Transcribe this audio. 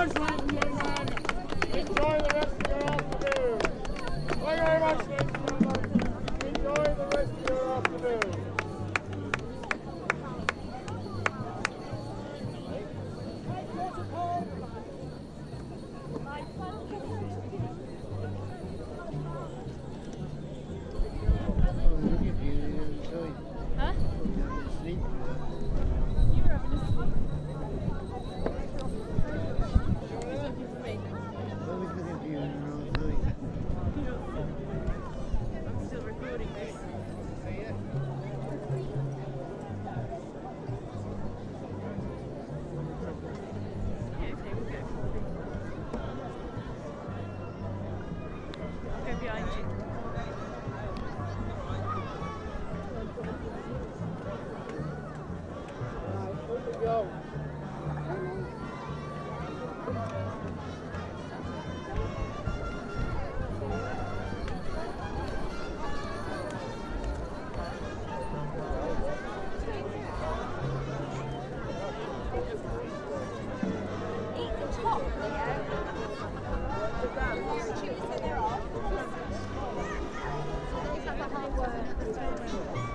much, ladies and gentlemen. Enjoy the rest of your afternoon. Thank you very much, ladies and gentlemen. Enjoy the rest of your afternoon. Huh? Sleep. You were having a sleep. He's looking for me. Always looking for you in the wrong I'm still recording this. Yeah, okay, we'll go. I'll go behind you. Go. Eat the top, Leo. Choose it, they're off. Is that the hard work?